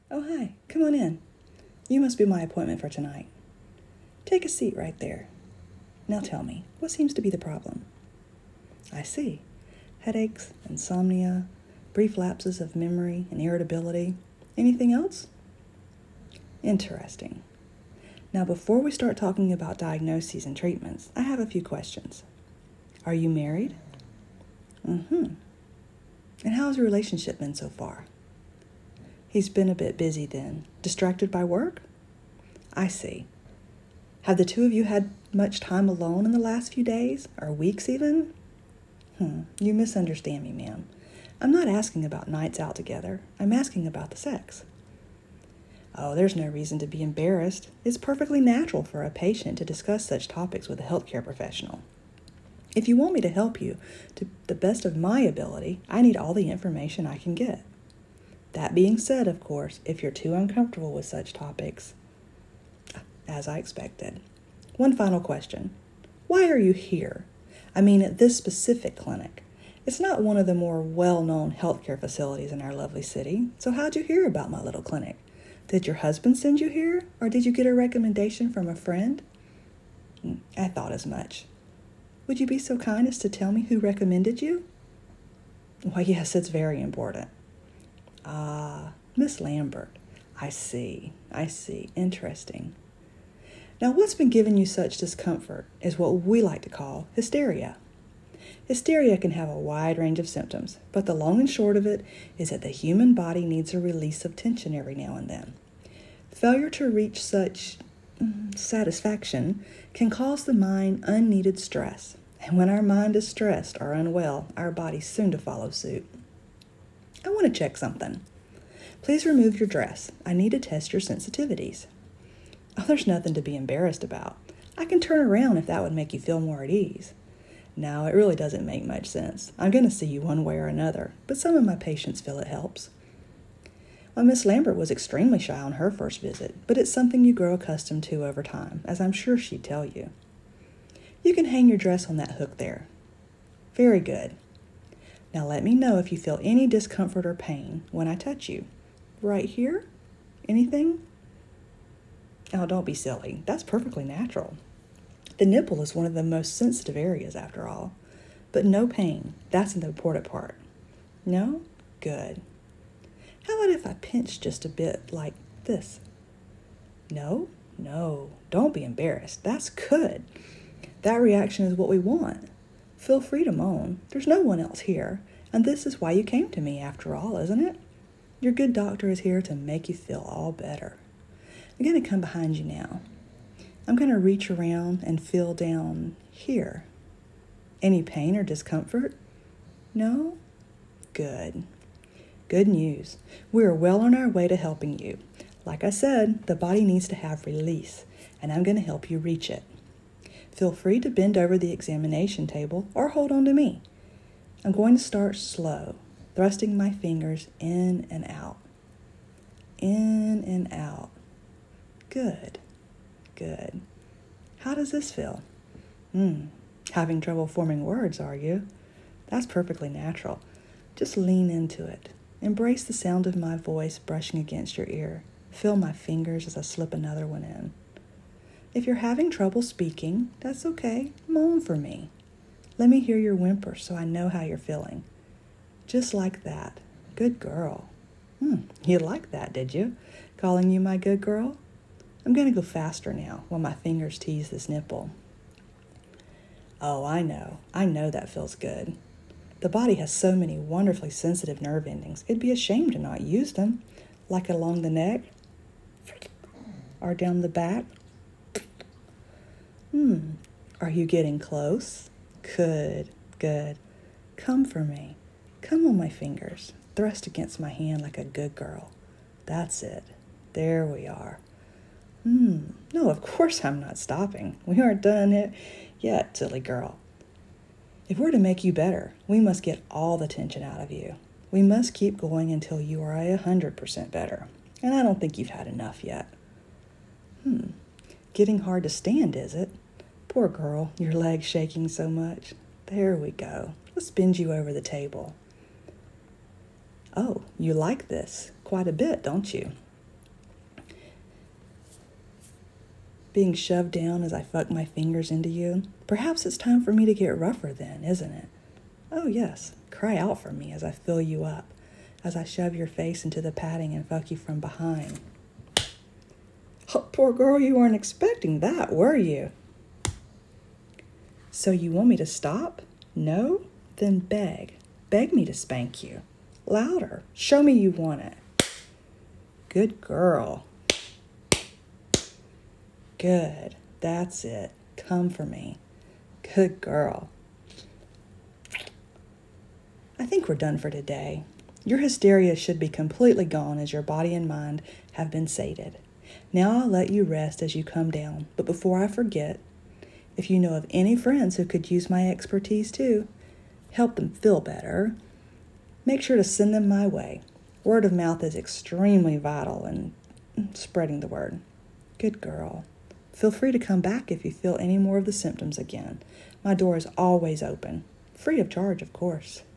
Oh, hi. Come on in. You must be my appointment for tonight. Take a seat right there. Now tell me, what seems to be the problem? I see. Headaches, insomnia, brief lapses of memory and irritability. Anything else? Interesting. Now, before we start talking about diagnoses and treatments, I have a few questions. Are you married? Mm-hmm. And how's your relationship been so far? He's been a bit busy then. Distracted by work? I see. Have the two of you had much time alone in the last few days, or weeks even? You misunderstand me, ma'am. I'm not asking about nights out together. I'm asking about the sex. Oh, there's no reason to be embarrassed. It's perfectly natural for a patient to discuss such topics with a healthcare professional. If you want me to help you to the best of my ability, I need all the information I can get. That being said, of course, if you're too uncomfortable with such topics, as I expected. One final question. Why are you here? I mean, at this specific clinic. It's not one of the more well-known healthcare facilities in our lovely city, so how'd you hear about my little clinic? Did your husband send you here, or did you get a recommendation from a friend? I thought as much. Would you be so kind as to tell me who recommended you? Why, yes, it's very important. Miss Lambert. I see. Interesting. Now, what's been giving you such discomfort is what we like to call hysteria. Hysteria can have a wide range of symptoms, but the long and short of it is that the human body needs a release of tension every now and then. Failure to reach such satisfaction can cause the mind unneeded stress, and when our mind is stressed or unwell, our body's soon to follow suit. I want to check something. Please remove your dress. I need to test your sensitivities. Oh, there's nothing to be embarrassed about. I can turn around if that would make you feel more at ease. No, it really doesn't make much sense. I'm going to see you one way or another, but some of my patients feel it helps. Well, Miss Lambert was extremely shy on her first visit, but it's something you grow accustomed to over time, as I'm sure she'd tell you. You can hang your dress on that hook there. Very good. Now let me know if you feel any discomfort or pain when I touch you. Right here? Anything? Oh, don't be silly. That's perfectly natural. The nipple is one of the most sensitive areas after all. But no pain. That's the important part. No? Good. How about if I pinch just a bit like this? No? Don't be embarrassed. That's good. That reaction is what we want. Feel free to moan. There's no one else here. And this is why you came to me after all, isn't it? Your good doctor is here to make you feel all better. I'm going to come behind you now. I'm going to reach around and feel down here. Any pain or discomfort? No? Good. Good news. We are well on our way to helping you. Like I said, the body needs to have release, and I'm going to help you reach it. Feel free to bend over the examination table or hold on to me. I'm going to start slow, thrusting my fingers in and out. In and out. Good. How does this feel? Having trouble forming words, are you? That's perfectly natural. Just lean into it. Embrace the sound of my voice brushing against your ear. Feel my fingers as I slip another one in. If you're having trouble speaking, that's okay. Moan for me. Let me hear your whimper so I know how you're feeling. Just like that. Good girl. You liked that, did you? Calling you my good girl? I'm going to go faster now while my fingers tease this nipple. Oh, I know that feels good. The body has so many wonderfully sensitive nerve endings, it'd be a shame to not use them, like along the neck or down the back. Are you getting close? Good. Come for me. Come on my fingers. Thrust against my hand like a good girl. That's it. There we are. No, of course I'm not stopping. We aren't done it yet, silly girl. If we're to make you better, we must get all the tension out of you. We must keep going until you are 100% better. And I don't think you've had enough yet. Getting hard to stand, is it? Poor girl, your leg's shaking so much. There we go. Let's bend you over the table. Oh, you like this quite a bit, don't you? being shoved down as I fuck my fingers into you. Perhaps it's time for me to get rougher then, isn't it? Oh yes, cry out for me as I fill you up, as I shove your face into the padding and fuck you from behind. Oh, poor girl, you weren't expecting that, were you? So you want me to stop? No? Then beg. Beg me to spank you. Louder. Show me you want it. Good girl. Good. That's it. Come for me. Good girl. I think we're done for today. Your hysteria should be completely gone as your body and mind have been sated. Now I'll let you rest as you come down, but before I forget, if you know of any friends who could use my expertise too, help them feel better, make sure to send them my way. Word of mouth is extremely vital in spreading the word. Good girl. Feel free to come back if you feel any more of the symptoms again. My door is always open. Free of charge, of course.